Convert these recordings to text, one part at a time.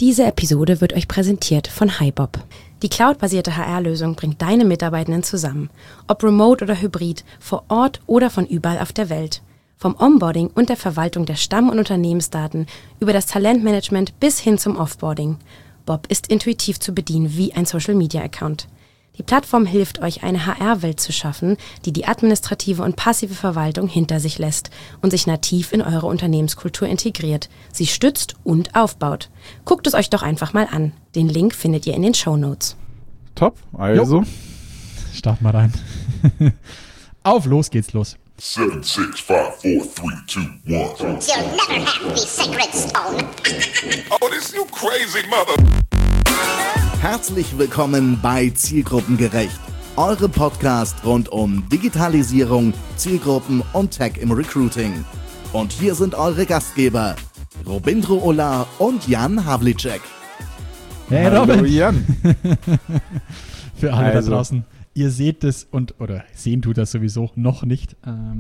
Diese Episode wird euch präsentiert von HiBob. Die cloudbasierte HR-Lösung bringt deine Mitarbeitenden zusammen. Ob remote oder hybrid, vor Ort oder von überall auf der Welt. Vom Onboarding und der Verwaltung der Stamm- und Unternehmensdaten über das Talentmanagement bis hin zum Offboarding. Bob ist intuitiv zu bedienen wie ein Social-Media-Account. Die Plattform hilft euch, eine HR-Welt zu schaffen, die die administrative und passive Verwaltung hinter sich lässt und sich nativ in eure Unternehmenskultur integriert, sie stützt und aufbaut. Guckt es euch doch einfach mal an. Den Link findet ihr in den Shownotes. Top, also. Start mal rein. Auf, los geht's los. 7, 6, 5, 4, 3, 2, 1. You'll never have the sacred stone. Oh, this you crazy mother. Herzlich willkommen bei Zielgruppengerecht, eure Podcast rund um Digitalisierung, Zielgruppen und Tech im Recruiting. Und hier sind eure Gastgeber, Robindro Ola und Jan Havlicek. Hey Hallo, Robin! Jan. Für alle da draußen. Ihr seht es oder sehen tut das sowieso noch nicht.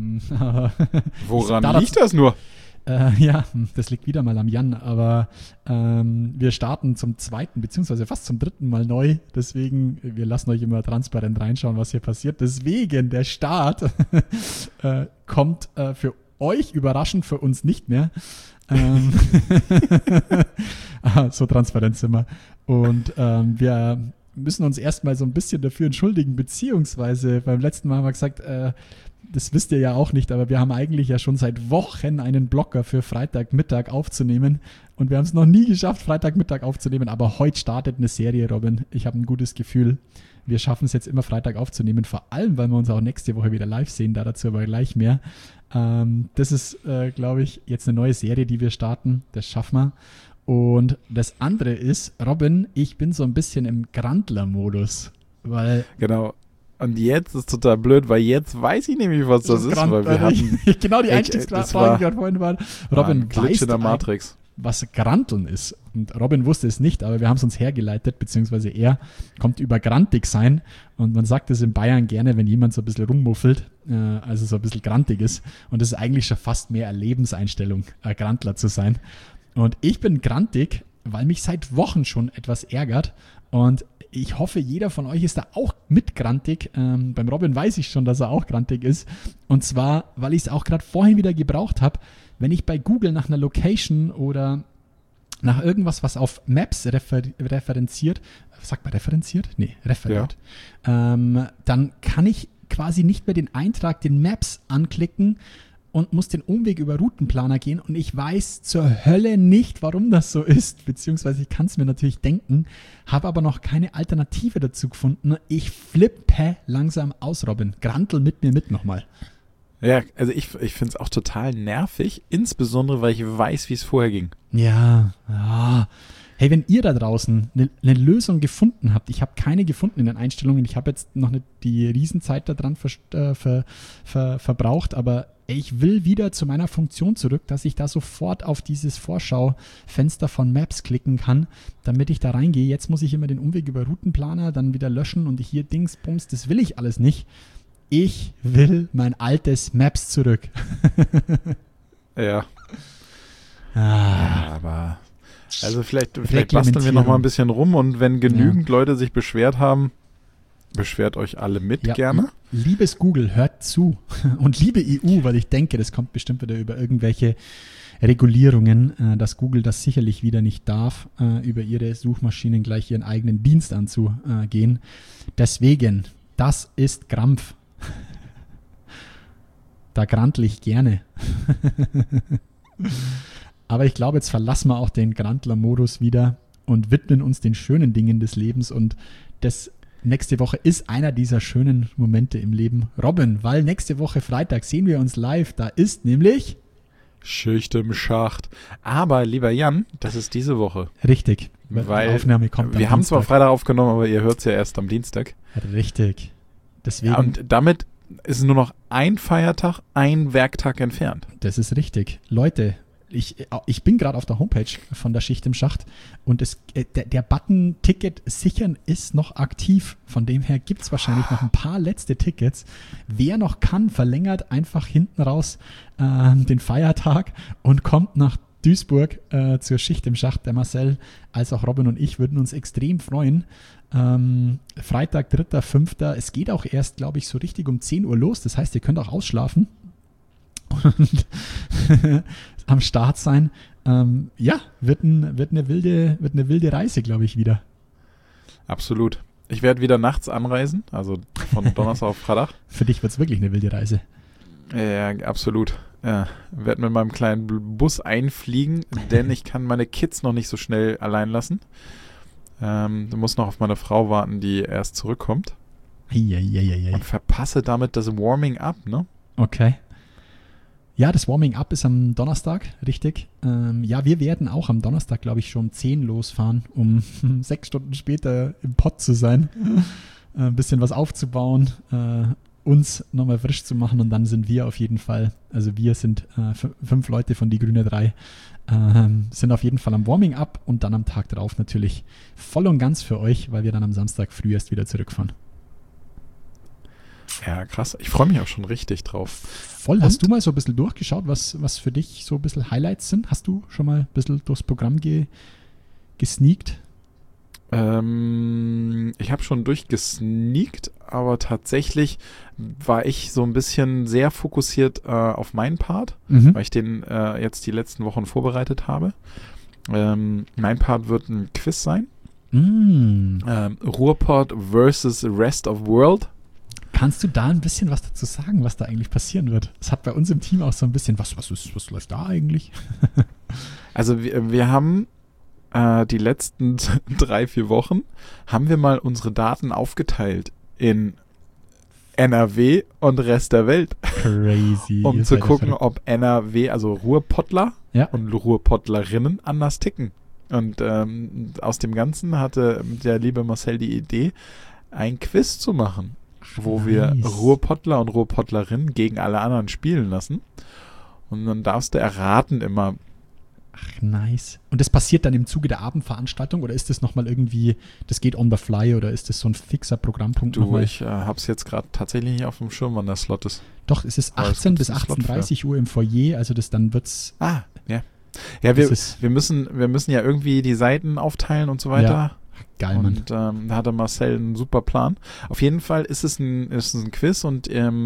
Woran liegt das nur? Ja, das liegt wieder mal am Jan, aber wir starten zum zweiten beziehungsweise fast zum dritten Mal neu. Deswegen, wir lassen euch immer transparent reinschauen, was hier passiert. Deswegen, der Start kommt für euch überraschend, für uns nicht mehr. So transparent sind wir. Und wir müssen uns erstmal so ein bisschen dafür entschuldigen, beziehungsweise beim letzten Mal haben wir gesagt, das wisst ihr ja auch nicht, aber wir haben eigentlich ja schon seit Wochen einen Blocker für Freitagmittag aufzunehmen und wir haben es noch nie geschafft, Freitagmittag aufzunehmen, aber heute startet eine Serie, Robin. Ich habe ein gutes Gefühl, wir schaffen es jetzt immer Freitag aufzunehmen, vor allem, weil wir uns auch nächste Woche wieder live sehen, dazu aber gleich mehr. Das ist, glaube ich, jetzt eine neue Serie, die wir starten, das schaffen wir. Und das andere ist, Robin, ich bin so ein bisschen im Grandler-Modus, weil... Genau. Und jetzt ist total blöd, weil jetzt weiß ich nämlich, was das ist, weil wir hatten... Genau die Einstiegsfrage, die gerade vorhin waren. Robin, weißt du, Matrix. Was Granteln ist? Und Robin wusste es nicht, aber wir haben es uns hergeleitet, beziehungsweise er kommt über grantig sein. Und man sagt es in Bayern gerne, wenn jemand so ein bisschen rummuffelt, also so ein bisschen grantig ist. Und das ist eigentlich schon fast mehr eine Lebenseinstellung, ein Grantler zu sein. Und ich bin grantig, weil mich seit Wochen schon etwas ärgert. Und ich hoffe, jeder von euch ist da auch mit grantig. Beim Robin weiß ich schon, dass er auch grantig ist. Und zwar, weil ich es auch gerade vorhin wieder gebraucht habe, wenn ich bei Google nach einer Location oder nach irgendwas, was auf Maps referenziert, sagt man referenziert? Nee, referiert. Ja. Dann kann ich quasi nicht mehr den Eintrag, den Maps anklicken und muss den Umweg über Routenplaner gehen und ich weiß zur Hölle nicht, warum das so ist, beziehungsweise ich kann es mir natürlich denken, habe aber noch keine Alternative dazu gefunden. Ich flippe langsam aus, Robin. Grantel mit mir mit nochmal. Ja, also ich finde es auch total nervig, insbesondere, weil ich weiß, wie es vorher ging. Ja. Hey, wenn ihr da draußen eine Lösung gefunden habt, ich habe keine gefunden in den Einstellungen, ich habe jetzt noch nicht die Riesenzeit da dran verbraucht, aber ich will wieder zu meiner Funktion zurück, dass ich da sofort auf dieses Vorschaufenster von Maps klicken kann, damit ich da reingehe. Jetzt muss ich immer den Umweg über Routenplaner, dann wieder löschen und hier Dingsbums, das will ich alles nicht. Ich will mein altes Maps zurück. Ja. Aber also vielleicht basteln wir noch mal ein bisschen rum und wenn genügend Leute sich beschwert haben, beschwert euch alle mit gerne. Liebes Google, hört zu. Und liebe EU, weil ich denke, das kommt bestimmt wieder über irgendwelche Regulierungen, dass Google das sicherlich wieder nicht darf, über ihre Suchmaschinen gleich ihren eigenen Dienst anzugehen. Deswegen, das ist Krampf. Da grantle ich gerne. Aber ich glaube, jetzt verlassen wir auch den Grantler-Modus wieder und widmen uns den schönen Dingen des Lebens und das nächste Woche ist einer dieser schönen Momente im Leben. Robin, weil nächste Woche Freitag sehen wir uns live. Da ist nämlich Schicht im Schacht. Aber lieber Jan, das ist diese Woche. Richtig. Weil die Aufnahme kommt wir haben zwar Freitag aufgenommen, aber ihr hört es ja erst am Dienstag. Richtig. Deswegen, ja, und damit ist nur noch ein Feiertag, ein Werktag entfernt. Das ist richtig. Leute, ich bin gerade auf der Homepage von der Schicht im Schacht und der Button Ticket sichern ist noch aktiv. Von dem her gibt es wahrscheinlich noch ein paar letzte Tickets. Wer noch kann, verlängert einfach hinten raus den Feiertag und kommt nach Duisburg zur Schicht im Schacht. Der Marcel als auch Robin und ich würden uns extrem freuen. Freitag, 3.5. Es geht auch erst, glaube ich, so richtig um 10 Uhr los. Das heißt, ihr könnt auch ausschlafen und am Start sein. Wird eine wilde Reise, glaube ich, wieder. Absolut. Ich werde wieder nachts anreisen, also von Donnerstag auf Freitag. Für dich wird es wirklich eine wilde Reise. Ja, absolut. Ja, werde mit meinem kleinen Bus einfliegen, denn ich kann meine Kids noch nicht so schnell allein lassen. Du musst noch auf meine Frau warten, die erst zurückkommt. Und verpasse damit das Warming-up, ne? Okay. Ja, das Warming-up ist am Donnerstag, richtig. Wir werden auch am Donnerstag, glaube ich, schon um 10 losfahren, um 6 Stunden später im Pott zu sein, ein bisschen was aufzubauen, uns nochmal frisch zu machen und dann sind wir auf jeden Fall, also wir sind 5 Leute von Die Grüne 3, sind auf jeden Fall am Warming-up und dann am Tag darauf natürlich voll und ganz für euch, weil wir dann am Samstag früh erst wieder zurückfahren. Ja, krass. Ich freue mich auch schon richtig drauf. Voll. Und? Hast du mal so ein bisschen durchgeschaut, was für dich so ein bisschen Highlights sind? Hast du schon mal ein bisschen durchs Programm gesneakt? Ich habe schon durchgesneakt, aber tatsächlich war ich so ein bisschen sehr fokussiert auf meinen Part, weil ich den jetzt die letzten Wochen vorbereitet habe. Mein Part wird ein Quiz sein. Ruhrpott versus Rest of World. Kannst du da ein bisschen was dazu sagen, was da eigentlich passieren wird? Es hat bei uns im Team auch so ein bisschen, was läuft da eigentlich? Also wir haben die letzten 3-4 Wochen haben wir mal unsere Daten aufgeteilt in NRW und Rest der Welt. Crazy. Um zu gucken, ob NRW, also Ruhrpottler und Ruhrpottlerinnen anders ticken. Und aus dem Ganzen hatte der liebe Marcel die Idee, ein Quiz zu machen, wo wir Ruhrpottler und Ruhrpottlerinnen gegen alle anderen spielen lassen. Und dann darfst du erraten immer. Ach, nice. Und das passiert dann im Zuge der Abendveranstaltung oder ist das nochmal irgendwie, das geht on the fly oder ist das so ein fixer Programmpunkt? Ich hab's jetzt gerade tatsächlich nicht auf dem Schirm, wann der Slot ist. Doch, es ist 18 bis 18:30 Uhr im Foyer, also dann wird's... Ja. Ja, wir müssen ja irgendwie die Seiten aufteilen und so weiter. Ja. Geil, Mann. Und da hatte Marcel einen super Plan. Auf jeden Fall ist es ein Quiz und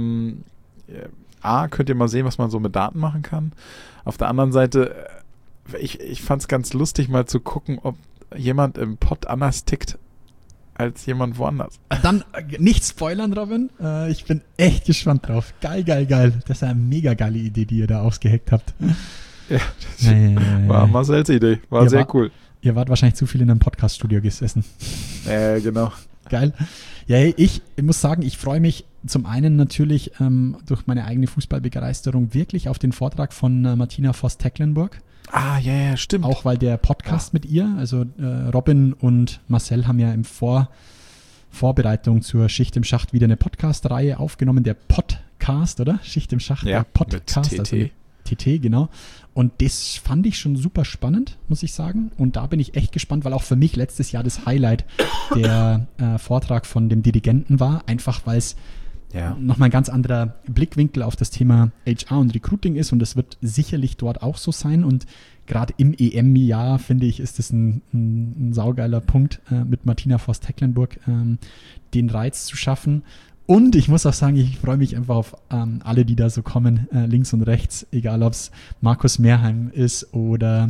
könnt ihr mal sehen, was man so mit Daten machen kann. Auf der anderen Seite, ich fand es ganz lustig, mal zu gucken, ob jemand im Pott anders tickt als jemand woanders. Dann nicht spoilern, Robin. Ich bin echt gespannt drauf. Geil. Das ist eine mega geile Idee, die ihr da ausgeheckt habt. Ja, das war Marcels Idee. War sehr cool. Ihr wart wahrscheinlich zu viel in einem Podcast-Studio gesessen. Genau. Geil. Ja, ich muss sagen, ich freue mich zum einen natürlich durch meine eigene Fußballbegeisterung wirklich auf den Vortrag von Martina Voss-Tecklenburg. Ja, stimmt. Auch weil der Podcast mit ihr, also Robin und Marcel haben ja in Vorbereitung zur Schicht im Schacht wieder eine Podcast-Reihe aufgenommen, der Podcast, oder? Schicht im Schacht, ja, der Podcast, mit TT. also TT, genau. Und das fand ich schon super spannend, muss ich sagen. Und da bin ich echt gespannt, weil auch für mich letztes Jahr das Highlight der Vortrag von dem Dirigenten war. Einfach, weil es nochmal ein ganz anderer Blickwinkel auf das Thema HR und Recruiting ist. Und das wird sicherlich dort auch so sein. Und gerade im EM-Jahr, finde ich, ist das ein saugeiler Punkt, mit Martina Voss-Tecklenburg den Reiz zu schaffen. Und ich muss auch sagen, ich freue mich einfach auf alle, die da so kommen, links und rechts, egal ob es Markus Mehrheim ist oder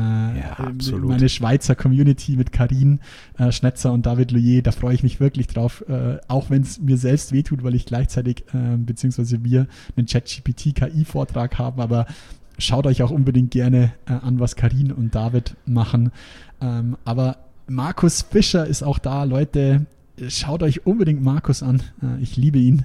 meine Schweizer Community mit Karin Schnetzer und David Loyer, da freue ich mich wirklich drauf, auch wenn es mir selbst wehtut, weil ich gleichzeitig, beziehungsweise wir einen ChatGPT-KI-Vortrag haben, aber schaut euch auch unbedingt gerne an, was Karin und David machen. Aber Markus Fischer ist auch da, Leute. Schaut euch unbedingt Markus an. Ich liebe ihn.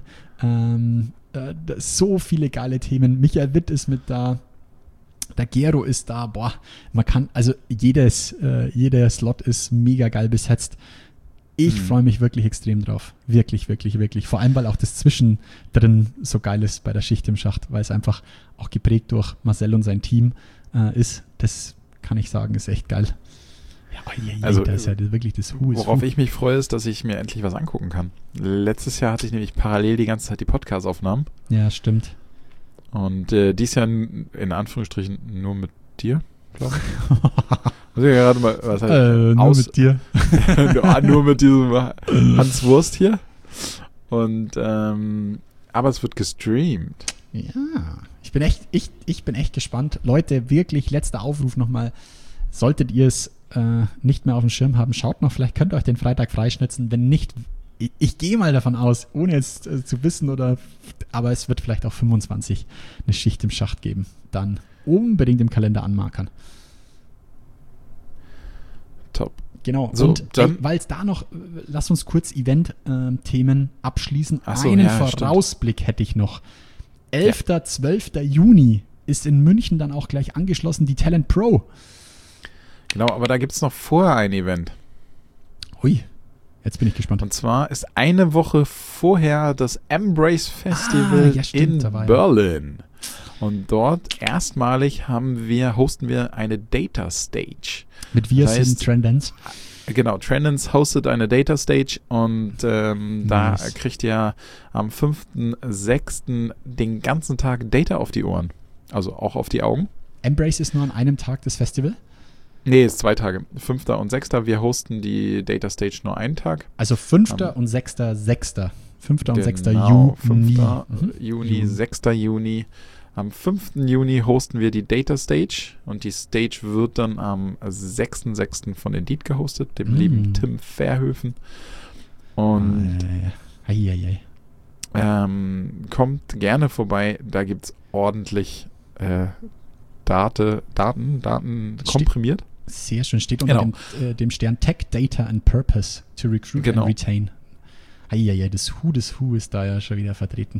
So viele geile Themen. Michael Witt ist mit da. Der Gero ist da. Boah, man kann, also jeder Slot ist mega geil besetzt. Ich freue mich wirklich extrem drauf. Wirklich. Vor allem, weil auch das Zwischendrin so geil ist bei der Schicht im Schacht, weil es einfach auch geprägt durch Marcel und sein Team ist. Das kann ich sagen, ist echt geil. Also, das ist ja wirklich das worauf ich mich freue, ist, dass ich mir endlich was angucken kann. Letztes Jahr hatte ich nämlich parallel die ganze Zeit die Podcast-Aufnahmen. Ja, stimmt. Und dies Jahr in Anführungsstrichen nur mit dir, glaube ich. Muss ich gerade mal, was heißt, nur mit dir. Nur mit diesem Hans Wurst hier. Und, aber es wird gestreamt. Ja, ich bin echt gespannt. Leute, wirklich, letzter Aufruf nochmal. Solltet ihr es nicht mehr auf dem Schirm haben, schaut noch, vielleicht könnt ihr euch den Freitag freischnitzen. Wenn nicht, ich gehe mal davon aus, ohne jetzt zu wissen aber es wird vielleicht auch 25 eine Schicht im Schacht geben. Dann unbedingt im Kalender anmarkern. Top. Genau, so, und weil es da noch, lass uns kurz Event-Themen abschließen. So, einen ja, Vorausblick hätte ich noch. 11. 12. Juni ist in München dann auch gleich angeschlossen die Talent Pro. Genau, aber da gibt es noch vorher ein Event. Hui, jetzt bin ich gespannt. Und zwar ist eine Woche vorher das Embrace Festival in Berlin. Und dort erstmalig hosten wir eine Data Stage. Mit wir sind Trendance. Genau, Trendance hostet eine Data Stage und da kriegt ihr am 5.6. den ganzen Tag Data auf die Ohren. Also auch auf die Augen. Embrace ist nur an einem Tag das Festival? Nee, ist 2 Tage. 5. und 6. Wir hosten die Data Stage nur einen Tag. Also 5. und 6.6. 5. und 6. Juni. 5. Juni, 6. Juni. Am 5. Juni hosten wir die Data Stage und die Stage wird dann am 6.6. von Indeed gehostet, dem lieben Tim Verhöfen. Und kommt gerne vorbei, da gibt es ordentlich Daten komprimiert. Sehr schön, steht unter dem Stern Tech, Data and Purpose to Recruit and Retain. Das Who ist da ja schon wieder vertreten.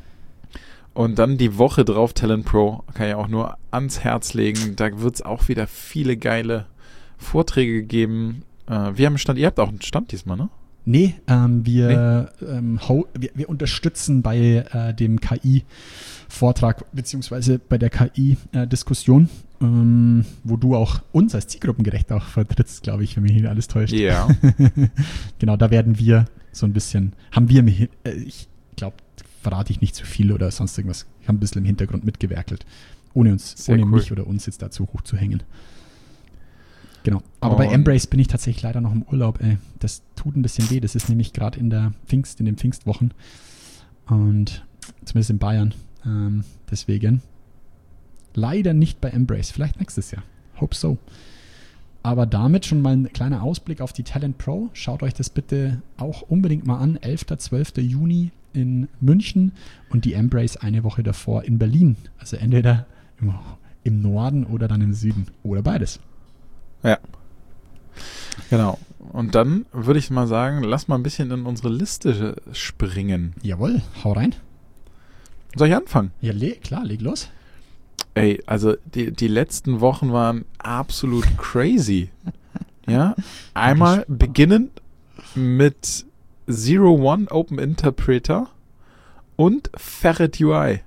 Und dann die Woche drauf Talent Pro, kann ich auch nur ans Herz legen. Da wird es auch wieder viele geile Vorträge geben. Wir haben einen Stand, ihr habt auch einen Stand diesmal, ne? Nee, wir unterstützen bei dem KI-Vortrag beziehungsweise bei der KI-Diskussion, wo du auch uns als Zielgruppengerecht auch vertrittst, glaube ich, wenn mich nicht alles täuscht. Ja. Genau, da werden wir so ein bisschen, ich glaube, verrate ich nicht zu viel oder sonst irgendwas. Ich habe ein bisschen im Hintergrund mitgewerkelt, ohne mich oder uns jetzt dazu hochzuhängen. Genau. Aber bei Embrace bin ich tatsächlich leider noch im Urlaub. Das tut ein bisschen weh. Das ist nämlich gerade in den Pfingstwochen. Und zumindest in Bayern. Deswegen leider nicht bei Embrace. Vielleicht nächstes Jahr. Hope so. Aber damit schon mal ein kleiner Ausblick auf die Talent Pro. Schaut euch das bitte auch unbedingt mal an. 11. 12. Juni in München und die Embrace eine Woche davor in Berlin. Also entweder im Norden oder dann im Süden. Oder beides. Ja. Genau. Und dann würde ich mal sagen, lass mal ein bisschen in unsere Liste springen. Jawohl, hau rein. Soll ich anfangen? Ja, klar, leg los. Ey, also die letzten Wochen waren absolut crazy. Ja, einmal beginnend mit Zero One Open Interpreter und Ferret UI.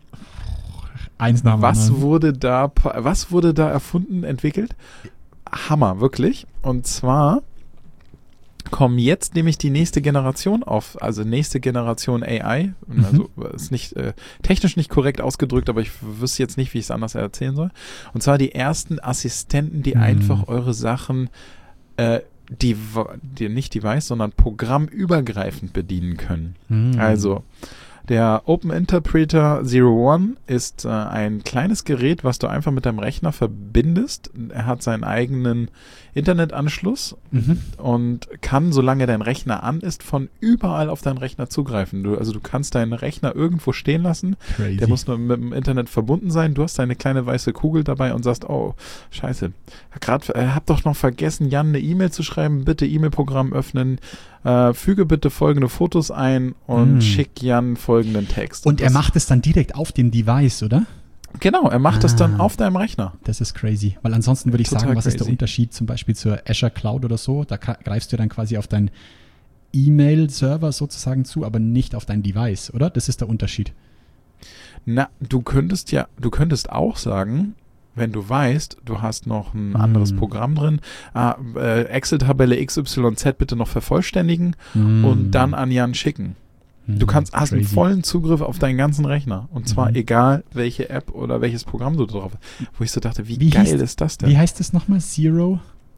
Eins nach dem anderen. Was wurde da erfunden, entwickelt? Hammer, wirklich. Und zwar kommen jetzt nämlich die nächste Generation auf, also nächste Generation AI. Also ist nicht technisch nicht korrekt ausgedrückt, aber ich wüsste jetzt nicht, wie ich es anders erzählen soll. Und zwar die ersten Assistenten, die einfach eure Sachen die nicht device, sondern programmübergreifend bedienen können. Also der Open Interpreter Zero One ist ein kleines Gerät, was du einfach mit deinem Rechner verbindest. Er hat seinen eigenen Internetanschluss und kann, solange dein Rechner an ist, von überall auf deinen Rechner zugreifen. Du kannst deinen Rechner irgendwo stehen lassen. Crazy. Der muss nur mit dem Internet verbunden sein. Du hast deine kleine weiße Kugel dabei und sagst, oh, scheiße, hab doch noch vergessen, Jan eine E-Mail zu schreiben. Bitte E-Mail-Programm öffnen. Füge bitte folgende Fotos ein und schick Jan folgenden Text. Und er macht es dann direkt auf dem Device, oder? Genau, er macht das dann auf deinem Rechner. Das ist crazy. Weil ansonsten würde ich Total sagen, was crazy. ist der Unterschied zum Beispiel zur Azure Cloud oder so? Da greifst du dann quasi auf deinen E-Mail-Server sozusagen zu, aber nicht auf dein Device, oder? Das ist der Unterschied. Na, du könntest auch sagen, wenn du weißt, du hast noch ein anderes Programm drin, Excel-Tabelle XYZ bitte noch vervollständigen und dann an Jan schicken. Du hast einen vollen Zugriff auf deinen ganzen Rechner. Und zwar egal, welche App oder welches Programm du drauf hast. Wo ich so dachte, wie geil ist das denn? Wie heißt das nochmal? Zero?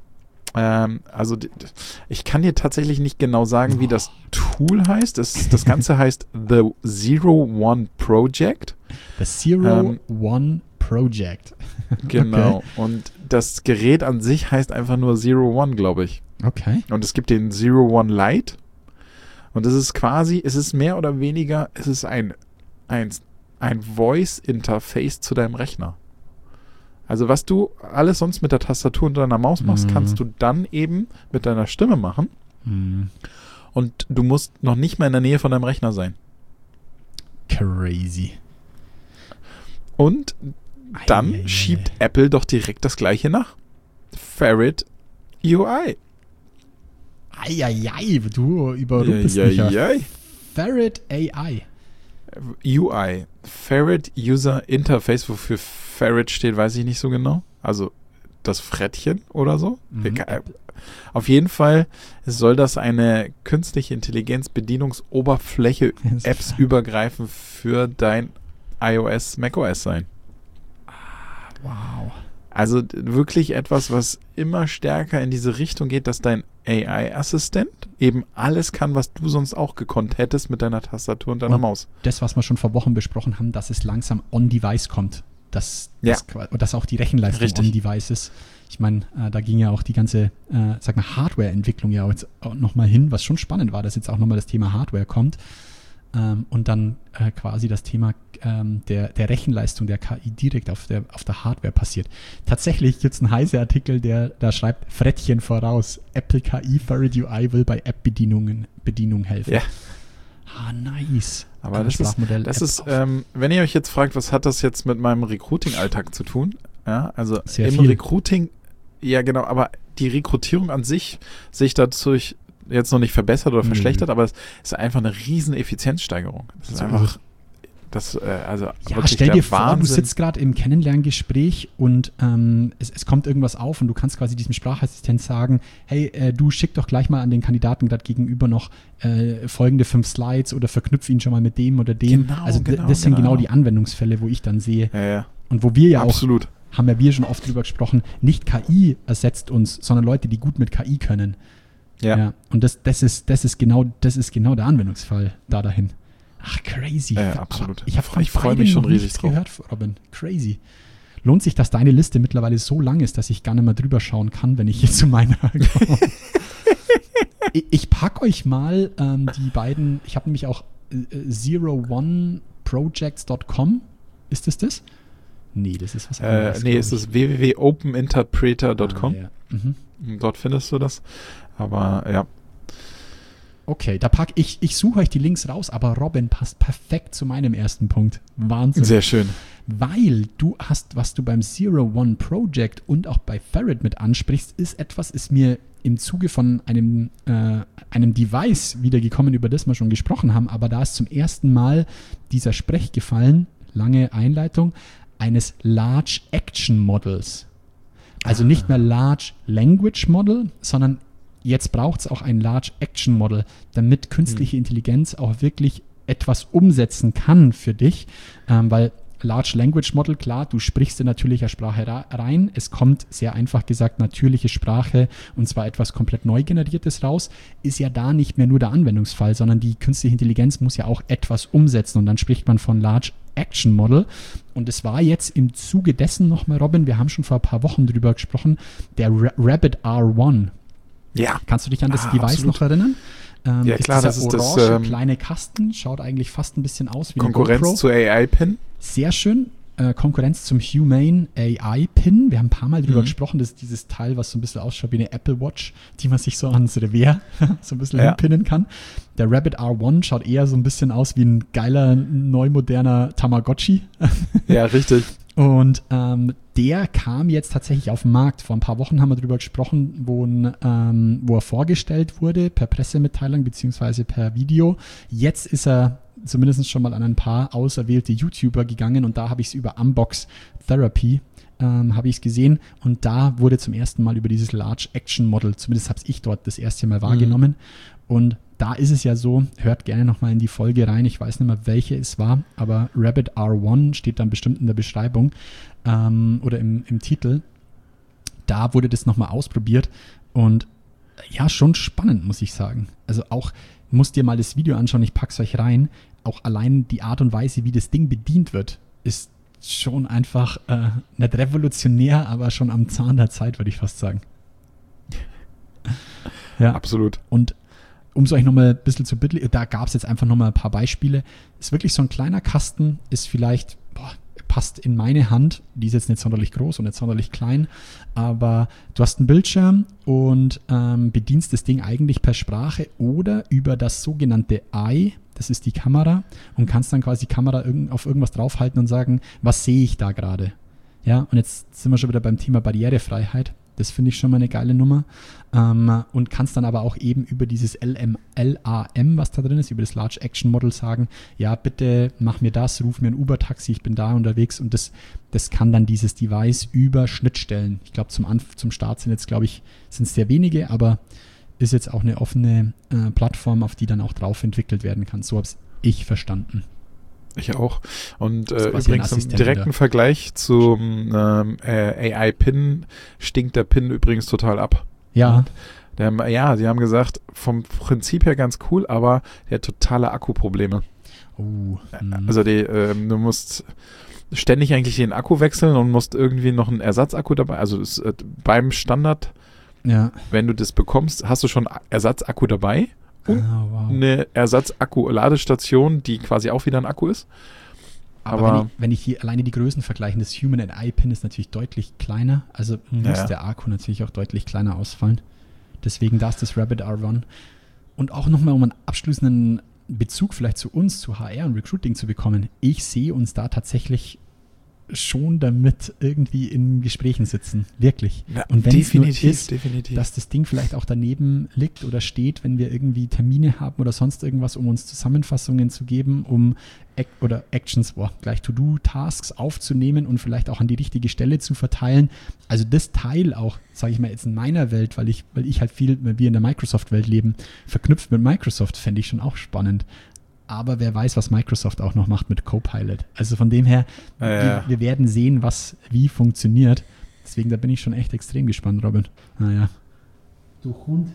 Also ich kann dir tatsächlich nicht genau sagen, wie das Tool heißt. Das Ganze heißt The Zero One Project. The Zero One Project. Genau. Okay. Und das Gerät an sich heißt einfach nur Zero One, glaube ich. Okay. Und es gibt den Zero One Lite. Und es ist mehr oder weniger, es ist ein Voice-Interface zu deinem Rechner. Also was du alles sonst mit der Tastatur und deiner Maus machst, kannst du dann eben mit deiner Stimme machen. Und du musst noch nicht mal in der Nähe von deinem Rechner sein. Crazy. Und dann schiebt Apple doch direkt das Gleiche nach. Ferret UI. Eieiei, du überrumpelst mich ja. Ferret AI. UI. Ferret User Interface, wofür Ferret steht, weiß ich nicht so genau. Also das Frettchen oder so. Auf jeden Fall soll das eine künstliche Intelligenz Bedienungsoberfläche Apps übergreifend für dein iOS, macOS sein. Wow. Also wirklich etwas, was immer stärker in diese Richtung geht, dass dein AI-Assistent eben alles kann, was du sonst auch gekonnt hättest mit deiner Tastatur und deiner Maus. Das, was wir schon vor Wochen besprochen haben, dass es langsam on-Device kommt. Dass auch die Rechenleistung on-Device ist. Ich meine, da ging ja auch die ganze, Hardware-Entwicklung ja jetzt auch nochmal hin, was schon spannend war, dass jetzt auch nochmal das Thema Hardware kommt. Und dann quasi das Thema der Rechenleistung der KI direkt auf der Hardware passiert. Tatsächlich gibt es einen Heise-Artikel, der da schreibt, Frettchen voraus, Apple KI Ferret UI will bei App-Bedienung helfen. Ja. Nice. Aber das ist wenn ihr euch jetzt fragt, was hat das jetzt mit meinem Recruiting-Alltag zu tun? Ja, also sehr im viel. Recruiting, ja genau, aber die Rekrutierung an sich dadurch jetzt noch nicht verbessert oder verschlechtert, aber es ist einfach eine riesen Effizienzsteigerung. Das ist einfach stell dir vor, du sitzt gerade im Kennenlerngespräch und es kommt irgendwas auf und du kannst quasi diesem Sprachassistent sagen, hey, du schick doch gleich mal an den Kandidaten gerade gegenüber noch folgende 5 Slides oder verknüpf ihn schon mal mit dem oder dem. Das sind genau die Anwendungsfälle, wo ich dann sehe. Ja. Und wo wir ja absolut. Auch, haben ja wir schon oft drüber gesprochen, nicht KI ersetzt uns, sondern Leute, die gut mit KI können. Ja. Und das ist genau der Anwendungsfall dahin. Ach, crazy. Ja, absolut. Ich freue mich schon riesig drauf. Gehört, Robin. Crazy. Lohnt sich, dass deine Liste mittlerweile so lang ist, dass ich gar nicht mehr drüber schauen kann, wenn ich jetzt zu meiner komme. Ich packe euch mal die beiden, ich habe nämlich auch ZeroOneProjects.com. Ist das? Nee, das ist was anderes. Es ist www.openinterpreter.com. Ja. Dort findest du das. Aber ja. Okay, da ich suche euch die Links raus, aber Robin passt perfekt zu meinem ersten Punkt. Wahnsinn. Sehr schön. Weil du hast, was du beim Zero One Project und auch bei Ferret mit ansprichst, ist mir im Zuge von einem Device wiedergekommen, über das wir schon gesprochen haben, aber da ist zum ersten Mal dieser Sprech gefallen, lange Einleitung, eines Large Action Models. Also nicht mehr Large Language Model, sondern jetzt braucht es auch ein Large Action Model, damit künstliche Intelligenz auch wirklich etwas umsetzen kann für dich, weil Large Language Model, klar, du sprichst in natürlicher Sprache rein, es kommt sehr einfach gesagt natürliche Sprache und zwar etwas komplett neu generiertes raus, ist ja da nicht mehr nur der Anwendungsfall, sondern die künstliche Intelligenz muss ja auch etwas umsetzen und dann spricht man von Large Action Model und es war jetzt im Zuge dessen nochmal, Robin, wir haben schon vor ein paar Wochen drüber gesprochen, der Rabbit R1. Ja. Kannst du dich an das Device absolut noch erinnern? Ja, klar, das ist das kleine Kasten, schaut eigentlich fast ein bisschen aus wie Konkurrenz eine GoPro. Zu AI-Pin. Sehr schön. Konkurrenz zum Humane AI-Pin. Wir haben ein paar Mal drüber gesprochen, das ist dieses Teil, was so ein bisschen ausschaut wie eine Apple Watch, die man sich so ans Revers so ein bisschen hinpinnen kann. Der Rabbit R1 schaut eher so ein bisschen aus wie ein geiler, neu moderner Tamagotchi. Ja, richtig. Und der kam jetzt tatsächlich auf den Markt. Vor ein paar Wochen haben wir darüber gesprochen, wo er vorgestellt wurde, per Pressemitteilung beziehungsweise per Video. Jetzt ist er zumindest schon mal an ein paar auserwählte YouTuber gegangen und da habe ich es über Unbox Therapy habe ich es gesehen und da wurde zum ersten Mal über dieses Large Action Model, zumindest habe ich dort das erste Mal wahrgenommen und da ist es ja so, hört gerne nochmal in die Folge rein, ich weiß nicht mehr, welche es war, aber Rabbit R1 steht dann bestimmt in der Beschreibung oder im Titel. Da wurde das nochmal ausprobiert und ja, schon spannend, muss ich sagen. Also auch, musst dir mal das Video anschauen, ich pack's euch rein, auch allein die Art und Weise, wie das Ding bedient wird, ist schon einfach nicht revolutionär, aber schon am Zahn der Zeit, würde ich fast sagen. Ja, absolut. Und um es euch nochmal ein bisschen zu bitten, da gab es jetzt einfach nochmal ein paar Beispiele. Ist wirklich so ein kleiner Kasten, ist vielleicht, passt in meine Hand, die ist jetzt nicht sonderlich groß und nicht sonderlich klein, aber du hast einen Bildschirm und bedienst das Ding eigentlich per Sprache oder über das sogenannte Eye, das ist die Kamera, und kannst dann quasi die Kamera auf irgendwas draufhalten und sagen, was sehe ich da gerade? Ja, und jetzt sind wir schon wieder beim Thema Barrierefreiheit. Das finde ich schon mal eine geile Nummer. Und kannst dann aber auch eben über dieses LAM, was da drin ist, über das Large Action Model sagen, ja, bitte mach mir das, ruf mir ein Uber-Taxi, ich bin da unterwegs. Und das kann dann dieses Device über Schnittstellen. Ich glaube, zum Start sind jetzt, sind es sehr wenige, aber ist jetzt auch eine offene Plattform, auf die dann auch drauf entwickelt werden kann. So habe ich verstanden. Ich auch. Und übrigens im direkten Vergleich zum AI-Pin stinkt der Pin übrigens total ab. Ja. Sie haben gesagt, vom Prinzip her ganz cool, aber der hat totale Akkuprobleme. Also du musst ständig eigentlich den Akku wechseln und musst irgendwie noch einen Ersatzakku dabei. Also beim Standard, wenn du das bekommst, hast du schon Ersatzakku dabei. Eine Ersatzakku-Ladestation, die quasi auch wieder ein Akku ist. Aber wenn ich hier alleine die Größen vergleiche, das Human AI Pin ist natürlich deutlich kleiner, also muss der Akku natürlich auch deutlich kleiner ausfallen. Deswegen da ist das Rabbit R1. Und auch nochmal, um einen abschließenden Bezug vielleicht zu uns, zu HR und Recruiting zu bekommen, ich sehe uns da tatsächlich schon damit irgendwie in Gesprächen sitzen. Wirklich. Ja, und wenn es nur ist, definitiv. dass das Ding vielleicht auch daneben liegt oder steht, wenn wir irgendwie Termine haben oder sonst irgendwas, um uns Zusammenfassungen zu geben, um gleich To-Do-Tasks aufzunehmen und vielleicht auch an die richtige Stelle zu verteilen. Also das Teil auch, sage ich mal jetzt in meiner Welt, weil ich halt viel, weil wir in der Microsoft-Welt leben, verknüpft mit Microsoft, fände ich schon auch spannend. Aber wer weiß, was Microsoft auch noch macht mit Copilot. Also von dem her, wir werden sehen, was wie funktioniert. Deswegen, da bin ich schon echt extrem gespannt, Robin. Naja. Du Hund.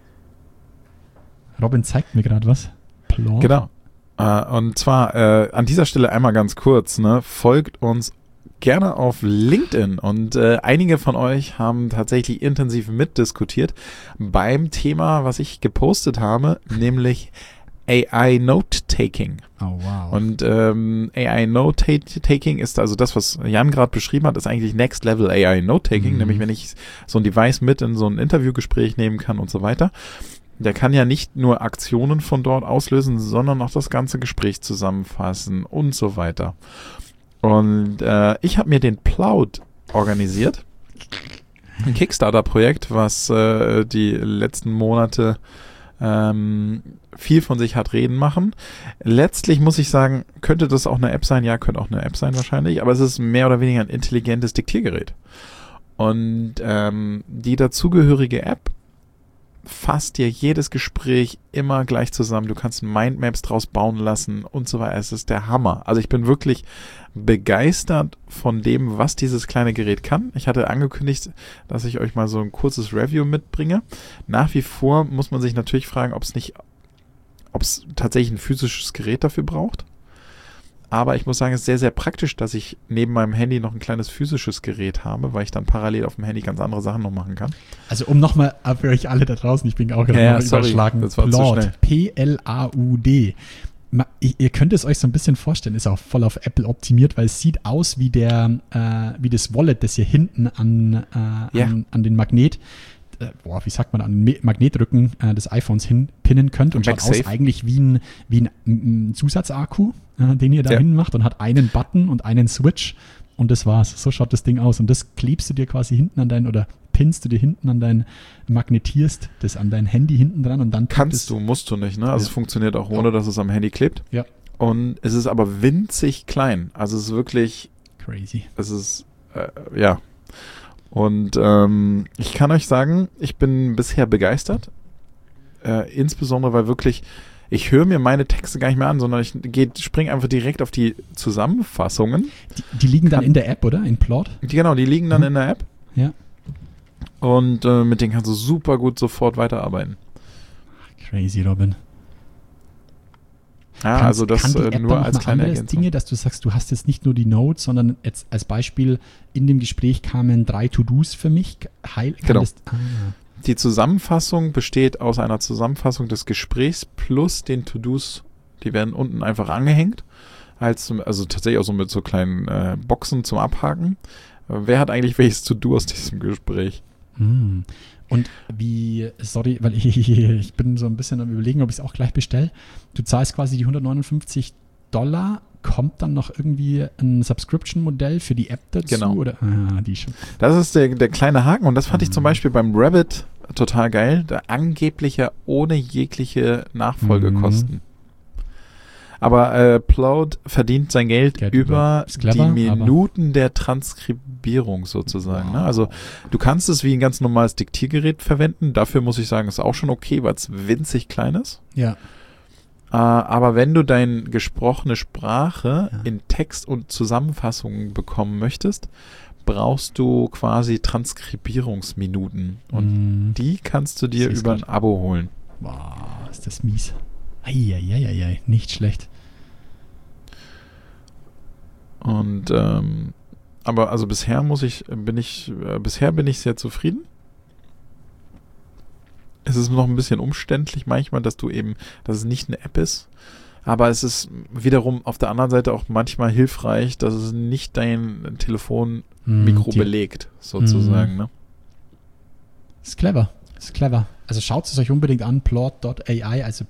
Robin zeigt mir gerade was. Plor. Genau. Und zwar an dieser Stelle einmal ganz kurz, folgt uns gerne auf LinkedIn und einige von euch haben tatsächlich intensiv mitdiskutiert beim Thema, was ich gepostet habe, nämlich AI Note-Taking. Oh, wow. Und AI Note-Taking ist also das, was Jan gerade beschrieben hat, ist eigentlich Next Level AI Note-Taking, nämlich wenn ich so ein Device mit in so ein Interviewgespräch nehmen kann und so weiter. Der kann ja nicht nur Aktionen von dort auslösen, sondern auch das ganze Gespräch zusammenfassen und so weiter. Und ich habe mir den Plaud organisiert. Ein Kickstarter-Projekt, was die letzten Monate viel von sich hat reden machen. Letztlich muss ich sagen, könnte das auch eine App sein? Ja, könnte auch eine App sein wahrscheinlich, aber es ist mehr oder weniger ein intelligentes Diktiergerät. Und die dazugehörige App fasst dir jedes Gespräch immer gleich zusammen. Du kannst Mindmaps draus bauen lassen und so weiter. Es ist der Hammer. Also ich bin wirklich begeistert von dem, was dieses kleine Gerät kann. Ich hatte angekündigt, dass ich euch mal so ein kurzes Review mitbringe. Nach wie vor muss man sich natürlich fragen, ob es tatsächlich ein physisches Gerät dafür braucht. Aber ich muss sagen, es ist sehr, sehr praktisch, dass ich neben meinem Handy noch ein kleines physisches Gerät habe, weil ich dann parallel auf dem Handy ganz andere Sachen noch machen kann. Also um nochmal für euch alle da draußen, ich bin auch gerade überschlagen. Das war zu schnell. P-L-A-U-D. Ihr könnt es euch so ein bisschen vorstellen, ist auch voll auf Apple optimiert, weil es sieht aus wie das Wallet, das hier hinten an den Magnet, wie sagt man, an den Magnetrücken des iPhones hinpinnen könnt und schaut aus eigentlich wie ein Zusatzakku, den ihr da hin macht und hat einen Button und einen Switch und das war's. So schaut das Ding aus und das klebst du dir quasi hinten an pinnst du dir hinten magnetierst das an dein Handy hinten dran und dann musst du nicht, ne? Also es funktioniert auch ohne, dass es am Handy klebt. Ja. Und es ist aber winzig klein. Also es ist wirklich crazy. Es ist, Und ich kann euch sagen, ich bin bisher begeistert. insbesondere, weil wirklich, ich höre mir meine Texte gar nicht mehr an, sondern ich springe einfach direkt auf die Zusammenfassungen. Die liegen dann in der App, oder? In Plot? Genau, die liegen dann in der App. Ja. Und mit denen kannst du super gut sofort weiterarbeiten. Crazy, Robin. Ja, also das nur als kleine Ergänzung. Dinge, dass du sagst, du hast jetzt nicht nur die Notes, sondern jetzt als Beispiel in dem Gespräch kamen 3 To-Dos für mich. Genau. Die Zusammenfassung besteht aus einer Zusammenfassung des Gesprächs plus den To-Dos, die werden unten einfach angehängt, also tatsächlich auch so mit so kleinen Boxen zum Abhaken. Wer hat eigentlich welches To-Do aus diesem Gespräch? Und sorry, weil ich bin so ein bisschen am Überlegen, ob ich es auch gleich bestelle. Du zahlst quasi die $159, kommt dann noch irgendwie ein Subscription-Modell für die App dazu? Genau. Oder? Die schon. Das ist der kleine Haken und das fand ich zum Beispiel beim Rabbit total geil, der angeblich ja ohne jegliche Nachfolgekosten. Aber Plod verdient sein Geld über die Minuten der Transkribierung sozusagen. Ne? Also du kannst es wie ein ganz normales Diktiergerät verwenden. Dafür muss ich sagen, ist auch schon okay, weil es winzig klein ist. Ja. Aber wenn du deine gesprochene Sprache in Text und Zusammenfassungen bekommen möchtest, brauchst du quasi Transkribierungsminuten. Und die kannst du dir über ein Abo holen. Wow, ist das mies. Eieieiei, nicht schlecht. Und aber also bisher bin ich sehr zufrieden. Es ist noch ein bisschen umständlich manchmal, dass es nicht eine App ist. Aber es ist wiederum auf der anderen Seite auch manchmal hilfreich, dass es nicht dein Telefonmikro belegt, sozusagen. Ne? Ist clever. Also schaut es euch unbedingt an, plod.ai, also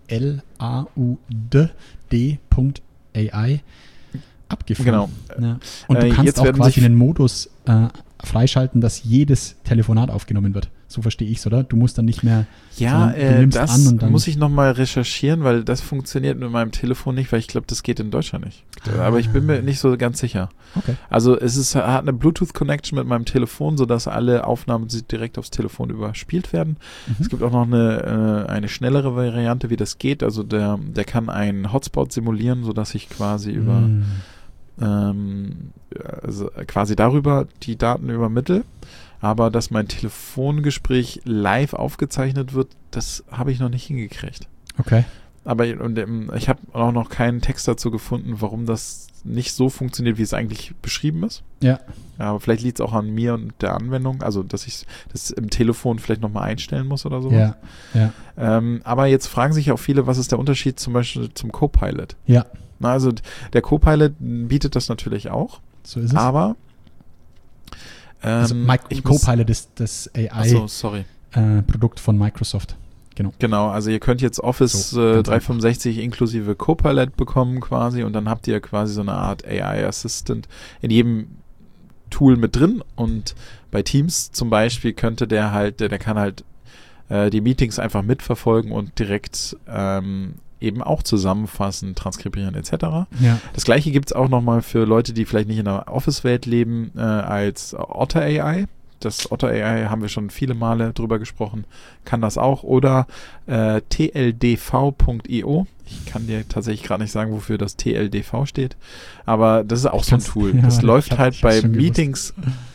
plaud.ai. Abgefahren. Genau. Ja. Und du kannst auch quasi einen Modus freischalten, dass jedes Telefonat aufgenommen wird. So verstehe ich es, oder? Du musst dann nicht mehr... Ja, das muss ich nochmal recherchieren, weil das funktioniert mit meinem Telefon nicht, weil ich glaube, das geht in Deutschland nicht. Aber ich bin mir nicht so ganz sicher. Okay. Also hat eine Bluetooth-Connection mit meinem Telefon, sodass alle Aufnahmen direkt aufs Telefon überspielt werden. Es gibt auch noch eine schnellere Variante, wie das geht. Also der kann einen Hotspot simulieren, sodass ich quasi quasi darüber die Daten übermittle. Aber dass mein Telefongespräch live aufgezeichnet wird, das habe ich noch nicht hingekriegt. Okay. Aber ich habe auch noch keinen Text dazu gefunden, warum das nicht so funktioniert, wie es eigentlich beschrieben ist. Ja. Aber vielleicht liegt es auch an mir und der Anwendung, also dass ich das im Telefon vielleicht nochmal einstellen muss oder so. Ja. Aber jetzt fragen sich auch viele, was ist der Unterschied zum Beispiel zum Copilot? Ja. Also der Copilot bietet das natürlich auch. So ist es. Aber also Copilot ist das AI-Produkt von Microsoft. Genau, also ihr könnt jetzt Office 365 inklusive Copilot bekommen quasi und dann habt ihr quasi so eine Art AI-Assistant in jedem Tool mit drin und bei Teams zum Beispiel kann halt die Meetings einfach mitverfolgen und direkt eben auch zusammenfassen, transkribieren etc. Ja. Das gleiche gibt es auch nochmal für Leute, die vielleicht nicht in der Office-Welt leben, als Otter AI. Das Otter AI haben wir schon viele Male drüber gesprochen, kann das auch. Oder tldv.io. Ich kann dir tatsächlich gerade nicht sagen, wofür das TLDV steht, aber das ist auch so ein Tool. Ja, das läuft halt bei Meetings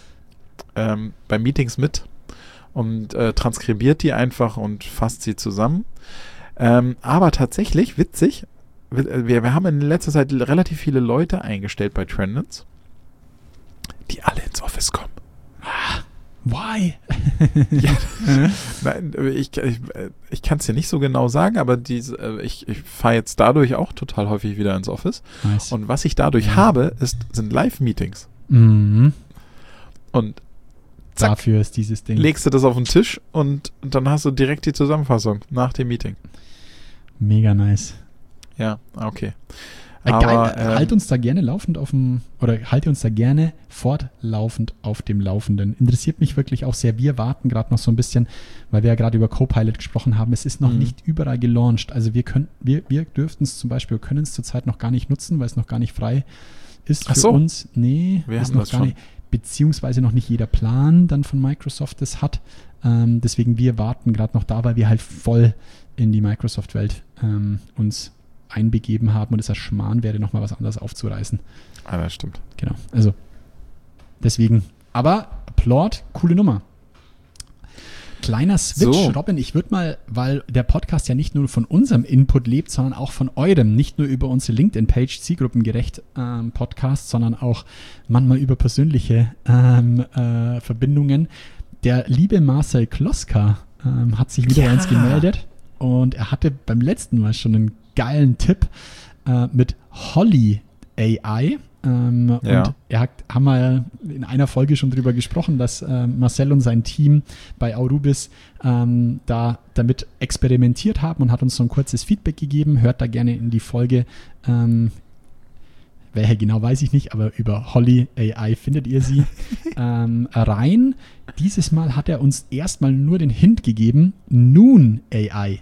mit und transkribiert die einfach und fasst sie zusammen. Aber tatsächlich, witzig, wir haben in letzter Zeit relativ viele Leute eingestellt bei Trendance, die alle ins Office kommen. Why? Ja. Nein, ich kann es dir nicht so genau sagen, aber ich fahre jetzt dadurch auch total häufig wieder ins Office. Nice. Und was ich dadurch habe, sind Live-Meetings. Mhm. Und zack, dafür ist dieses Ding. Legst du das auf den Tisch und dann hast du direkt die Zusammenfassung nach dem Meeting. Mega nice. Ja, okay. Aber, geil, halt uns da gerne halte uns da gerne fortlaufend auf dem Laufenden. Interessiert mich wirklich auch sehr. Wir warten gerade noch so ein bisschen, weil wir ja gerade über Copilot gesprochen haben. Es ist noch nicht überall gelauncht. Also wir dürften es zum Beispiel, können es zurzeit noch gar nicht nutzen, weil es noch gar nicht frei ist für uns. Nee, wir ist haben noch das gar schon. nicht. Beziehungsweise noch nicht jeder Plan dann von Microsoft das hat. Deswegen, wir warten gerade noch da, weil wir halt voll in die Microsoft-Welt uns einbegeben haben und es ein Schmarrn wäre, nochmal was anderes aufzureißen. Ah, das stimmt. Genau, also deswegen, aber Applaud, coole Nummer. Kleiner Switch, so. Robin, ich würde mal, weil der Podcast ja nicht nur von unserem Input lebt, sondern auch von eurem, nicht nur über unsere LinkedIn-Page Zielgruppengerecht Podcast, sondern auch manchmal über persönliche Verbindungen. Der liebe Marcel Kloska hat sich wieder bei uns gemeldet und er hatte beim letzten Mal schon einen geilen Tipp mit Holly AI. Und haben wir in einer Folge schon drüber gesprochen, dass Marcel und sein Team bei Aurubis da damit experimentiert haben und hat uns so ein kurzes Feedback gegeben. Hört da gerne in die Folge, welche genau weiß ich nicht, aber über Holly AI findet ihr sie rein. Dieses Mal hat er uns erstmal nur den Hint gegeben, Noon AI.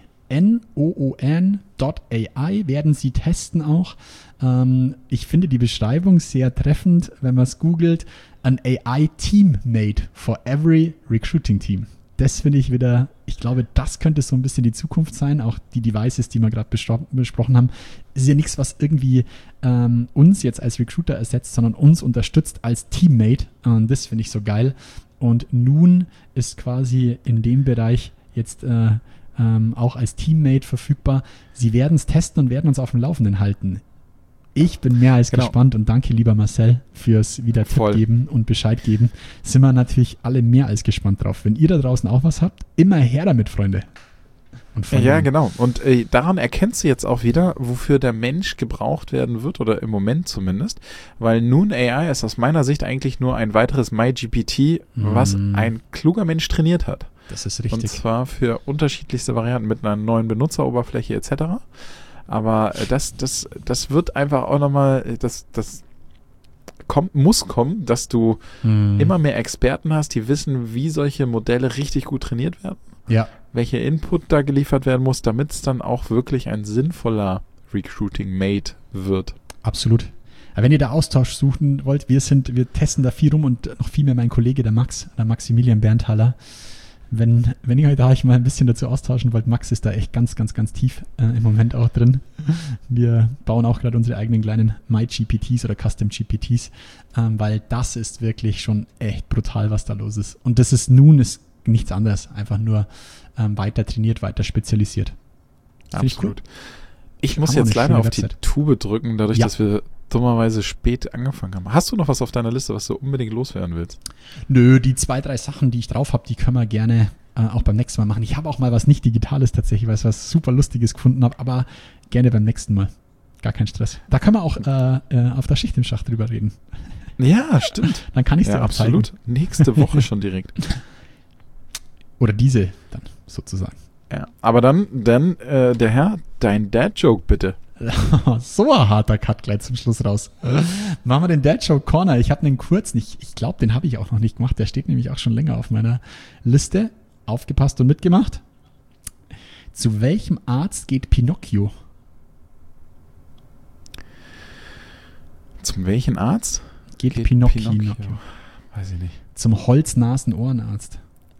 NOON.ai werden sie testen auch. Ich finde die Beschreibung sehr treffend, wenn man es googelt. An AI Teammate for every Recruiting Team. Das finde ich wieder, ich glaube, das könnte so ein bisschen die Zukunft sein. Auch die Devices, die wir gerade besprochen haben, ist ja nichts, was irgendwie uns jetzt als Recruiter ersetzt, sondern uns unterstützt als Teammate. Und das finde ich so geil. Und Noon ist quasi in dem Bereich jetzt auch als Teammate verfügbar. Sie werden es testen und werden uns auf dem Laufenden halten. Ich bin mehr als gespannt und danke, lieber Marcel, fürs wieder Tipp geben und Bescheid geben. Sind wir natürlich alle mehr als gespannt drauf. Wenn ihr da draußen auch was habt, immer her damit, Freunde. Ja, genau. Und daran erkennst du jetzt auch wieder, wofür der Mensch gebraucht werden wird, oder im Moment zumindest, weil Noon AI ist aus meiner Sicht eigentlich nur ein weiteres MyGPT, was ein kluger Mensch trainiert hat. Das ist richtig. Und zwar für unterschiedlichste Varianten mit einer neuen Benutzeroberfläche etc. Aber das wird einfach auch nochmal, das muss kommen, dass du immer mehr Experten hast, die wissen, wie solche Modelle richtig gut trainiert werden. Ja. Welcher Input da geliefert werden muss, damit es dann auch wirklich ein sinnvoller Recruiting-Mate wird. Absolut. Aber wenn ihr da Austausch suchen wollt, wir testen da viel rum und noch viel mehr mein Kollege, der Maximilian Berntaler. Wenn ihr euch mal ein bisschen dazu austauschen wollt, Max ist da echt ganz, ganz, ganz tief im Moment auch drin. Wir bauen auch gerade unsere eigenen kleinen MyGPTs oder Custom-GPTs, weil das ist wirklich schon echt brutal, was da los ist. Und das ist nichts anderes, einfach nur weiter trainiert, weiter spezialisiert. Absolut. Ich muss jetzt leider auf die Tube drücken, dadurch, dass wir dummerweise spät angefangen haben. Hast du noch was auf deiner Liste, was du unbedingt loswerden willst? Nö, die 2, 3 Sachen, die ich drauf habe, die können wir gerne auch beim nächsten Mal machen. Ich habe auch mal was nicht Digitales tatsächlich, weil ich was super Lustiges gefunden habe, aber gerne beim nächsten Mal. Gar kein Stress. Da können wir auch auf der Schicht im Schacht drüber reden. Ja, stimmt. Dann kann ich es dir abzeigen. Absolut. Nächste Woche schon direkt. Oder diese dann sozusagen. Ja, aber dann der Herr, dein Dad-Joke bitte. So ein harter Cut gleich zum Schluss raus. Machen wir den Dad-Joke Corner. Ich habe einen kurzen, ich glaube, den habe ich auch noch nicht gemacht. Der steht nämlich auch schon länger auf meiner Liste. Aufgepasst und mitgemacht. Zu welchem Arzt geht Pinocchio? Zum welchen Arzt? Geht Pinocchio. Weiß ich nicht. Zum Holz-Nasen-Ohrenarzt.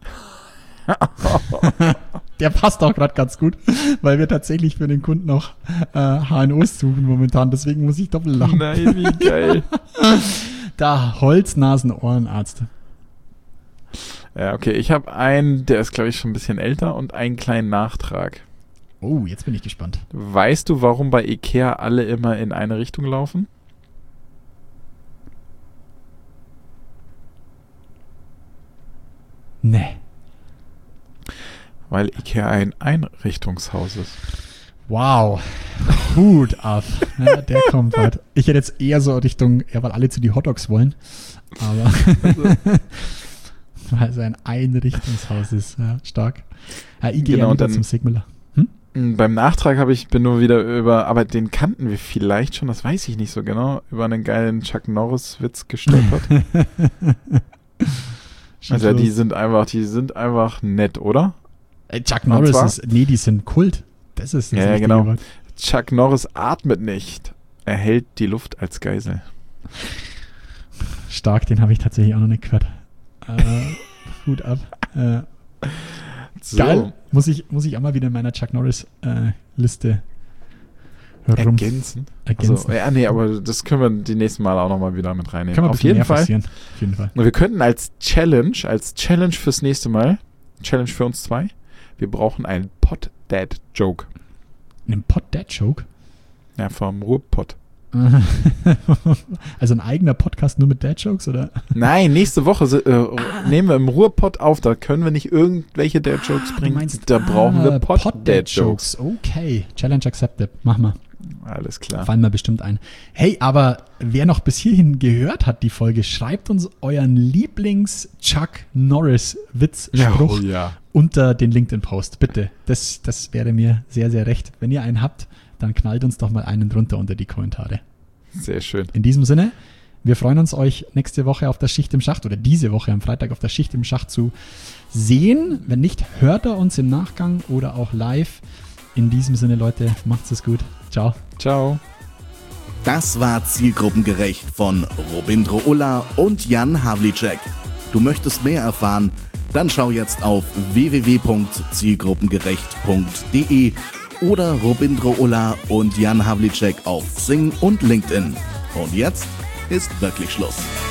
Der passt auch gerade ganz gut, weil wir tatsächlich für den Kunden auch HNOs suchen momentan. Deswegen muss ich doppelt lachen. Nein, wie geil. Da, Holz-Nasen-Ohrenarzt. Ja, okay. Ich habe einen, der ist, glaube ich, schon ein bisschen älter und einen kleinen Nachtrag. Oh, jetzt bin ich gespannt. Weißt du, warum bei Ikea alle immer in eine Richtung laufen? Nee. Weil Ikea ein Einrichtungshaus ist. Wow. Hut ab. Ja, der kommt halt. Ich hätte jetzt eher so Richtung, weil alle zu die Hotdogs wollen. Aber weil es ein Einrichtungshaus ist. Ja, stark. Ja, Ikea genau, dann zum Sigmiller. Beim Nachtrag bin nur wieder aber den kannten wir vielleicht schon, das weiß ich nicht so genau, über einen geilen Chuck Norris-Witz gestolpert. Also die sind einfach nett, oder? Chuck Norris die sind Kult. Das ist das ja, genau. Wort. Chuck Norris atmet nicht. Er hält die Luft als Geisel. Stark, den habe ich tatsächlich auch noch nicht gehört. Hut ab. So. Geil. Muss ich auch mal wieder in meiner Chuck Norris Liste ergänzen. Also, ja, nee, aber das können wir die nächsten Mal auch nochmal wieder mit reinnehmen. Kann Auf jeden Fall. Auf jeden Fall. Und wir könnten als Challenge fürs nächste Mal, Challenge für uns zwei, wir brauchen einen Pod-Dad-Joke. Einen Pod-Dad-Joke? Ja, vom Ruhrpott. Also ein eigener Podcast nur mit Dad-Jokes, oder? Nein, nächste Woche nehmen wir im Ruhrpott auf, da können wir nicht irgendwelche Dad-Jokes bringen. Da brauchen wir Pod-Dad-Jokes. Okay, Challenge accepted. Mach mal. Alles klar. Fallen mir bestimmt ein. Hey, aber wer noch bis hierhin gehört hat, die Folge, schreibt uns euren Lieblings-Chuck Norris-Witzspruch unter den LinkedIn-Post. Bitte, das wäre mir sehr, sehr recht. Wenn ihr einen habt, dann knallt uns doch mal einen drunter unter die Kommentare. Sehr schön. In diesem Sinne, wir freuen uns, euch nächste Woche auf der Schicht im Schacht oder diese Woche am Freitag auf der Schicht im Schacht zu sehen. Wenn nicht, hört er uns im Nachgang oder auch live. In diesem Sinne, Leute, macht's es gut. Ciao. Ciao. Das war Zielgruppengerecht von Robindro Ulla und Jan Havlicek. Du möchtest mehr erfahren? Dann schau jetzt auf www.zielgruppengerecht.de oder Robindro Ulla und Jan Havlicek auf Xing und LinkedIn. Und jetzt ist wirklich Schluss.